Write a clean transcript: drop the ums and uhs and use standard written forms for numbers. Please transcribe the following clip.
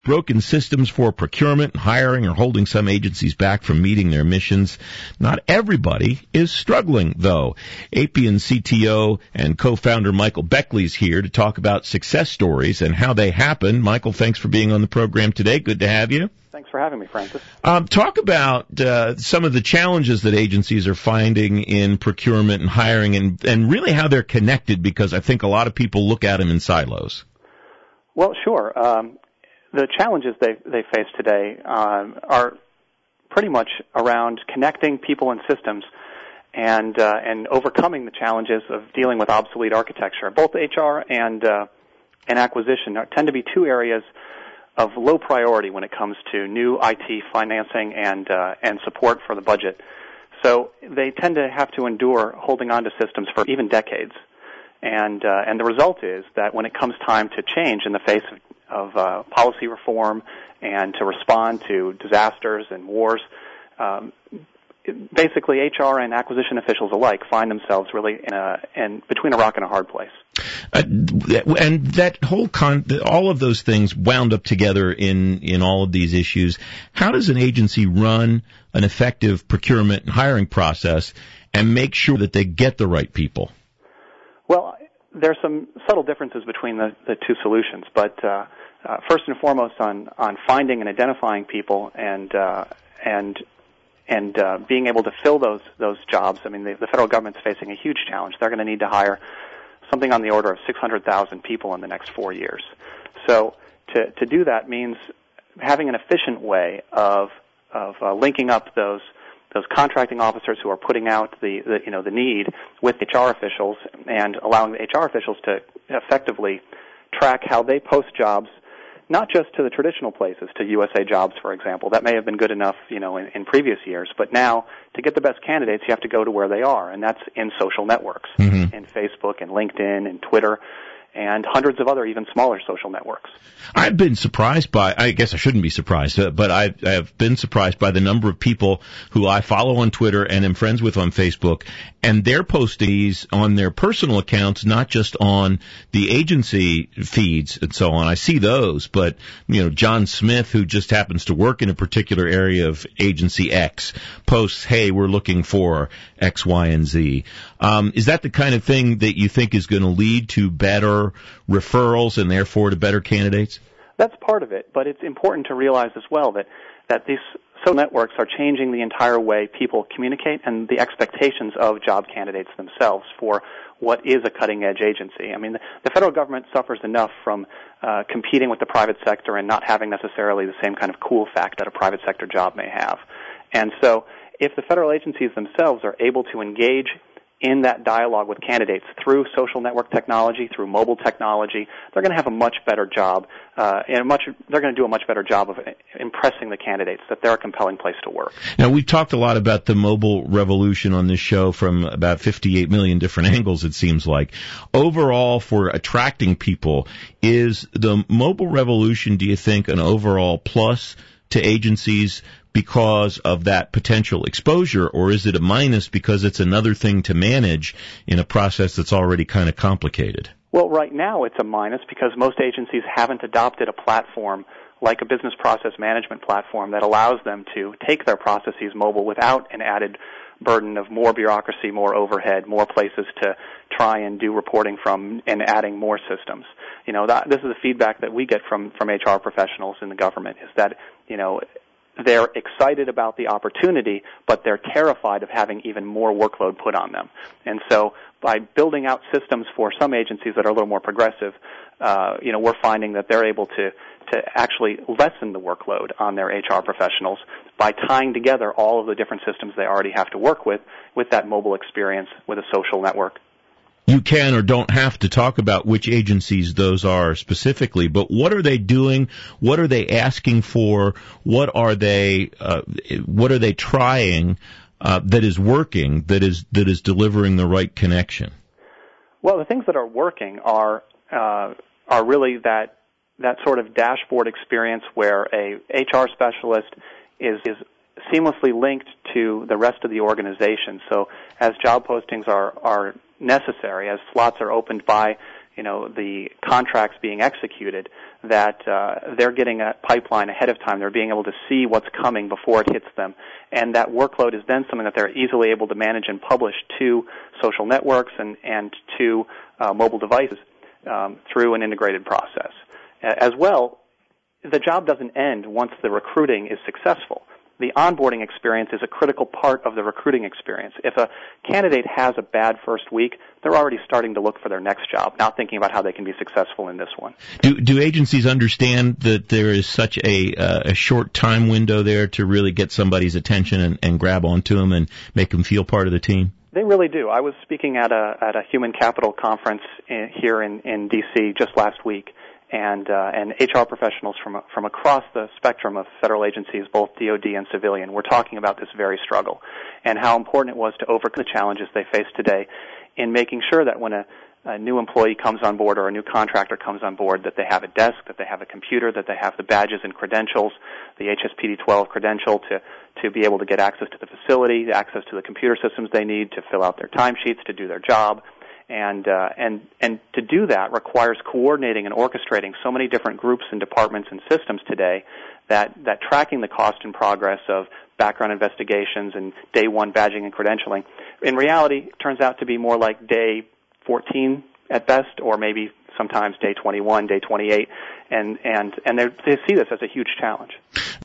Broken systems for procurement and hiring are holding some agencies back from meeting their missions. Not everybody is struggling, though. Appian CTO and co-founder Michael Beckley is here to talk about success stories and how they happen. Michael, thanks for being on the program today. Good to have you. Thanks for having me, Francis. Talk about some of the challenges that agencies are finding in procurement and hiring and really how they're connected, because I think a lot of people look at them in silos. Well, sure. The challenges they face today are pretty much around connecting people and systems and overcoming the challenges of dealing with obsolete architecture. Both HR and acquisition tend to be two areas of low priority when it comes to new IT financing and support for the budget. So they tend to have to endure holding on to systems for even decades. And the result is that when it comes time to change in the face of policy reform and to respond to disasters and wars, basically HR and acquisition officials alike find themselves really in between a rock and a hard place. And that whole all of those things wound up together in all of these issues. How does an agency run an effective procurement and hiring process and make sure that they get the right people? Well, there's some subtle differences between the two solutions, but first and foremost on finding and identifying people and being able to fill those jobs. I mean, the federal government's facing a huge challenge. They're going to need to hire something on the order of 600,000 people in the next 4 years. So to do that means having an efficient way of linking up those contracting officers who are putting out the need with HR officials and allowing the HR officials to effectively track how they post jobs, not just to the traditional places, to USA Jobs, for example. That may have been good enough, in previous years, but now to get the best candidates, you have to go to where they are, and that's in social networks, in Facebook and LinkedIn and Twitter, and hundreds of other even smaller social networks. I've been surprised by, I guess I shouldn't be surprised, but I have been surprised by the number of people who I follow on Twitter and am friends with on Facebook, and they're posting these on their personal accounts, not just on the agency feeds and so on. I see those, but, John Smith, who just happens to work in a particular area of agency X, posts, hey, we're looking for X, Y, and Z. Is that the kind of thing that you think is going to lead to better referrals and therefore to better candidates? That's part of it, but it's important to realize as well that these social networks are changing the entire way people communicate and the expectations of job candidates themselves for what is a cutting-edge agency. I mean, the federal government suffers enough from competing with the private sector and not having necessarily the same kind of cool fact that a private sector job may have. And so if the federal agencies themselves are able to engage in that dialogue with candidates through social network technology, through mobile technology, they're going to have a much better job, they're going to do a much better job of impressing the candidates that they're a compelling place to work. Now, we've talked a lot about the mobile revolution on this show from about 58 million different angles, it seems like. Overall, for attracting people, is the mobile revolution, do you think, an overall plus to agencies because of that potential exposure, or is it a minus because it's another thing to manage in a process that's already kind of complicated? Well, right now it's a minus because most agencies haven't adopted a platform like a business process management platform that allows them to take their processes mobile without an added burden of more bureaucracy, more overhead, more places to try and do reporting from, and adding more systems. This is the feedback that we get from HR professionals in the government, is that, they're excited about the opportunity, but they're terrified of having even more workload put on them. And so by building out systems for some agencies that are a little more progressive, we're finding that they're able to actually lessen the workload on their HR professionals by tying together all of the different systems they already have to work with that mobile experience with a social network. You can or don't have to talk about which agencies those are specifically, but what are they doing? What are they asking for? What are they trying that is working, that is delivering the right connection? Well, the things that are working are really that sort of dashboard experience where a HR specialist is seamlessly linked to the rest of the organization. So as job postings are necessary, as slots are opened by the contracts being executed, that they're getting a pipeline ahead of time. They're being able to see what's coming before it hits them. And that workload is then something that they're easily able to manage and publish to social networks and to mobile devices through an integrated process. As well, the job doesn't end once the recruiting is successful. The onboarding experience is a critical part of the recruiting experience. If a candidate has a bad first week, they're already starting to look for their next job, not thinking about how they can be successful in this one. Do agencies understand that there is such a short time window there to really get somebody's attention and grab onto them and make them feel part of the team? They really do. I was speaking at a human capital conference here in D.C. just last week, and HR professionals from across the spectrum of federal agencies, both DoD and civilian, were talking about this very struggle and how important it was to overcome the challenges they face today in making sure that when a new employee comes on board or a new contractor comes on board, that they have a desk, that they have a computer, that they have the badges and credentials, the HSPD-12 credential to be able to get access to the facility, access to the computer systems they need to fill out their timesheets, to do their job. And to do that requires coordinating and orchestrating so many different groups and departments and systems today that tracking the cost and progress of background investigations and day one badging and credentialing in reality turns out to be more like day 14 at best, or maybe sometimes day 21, day 28, and they see this as a huge challenge.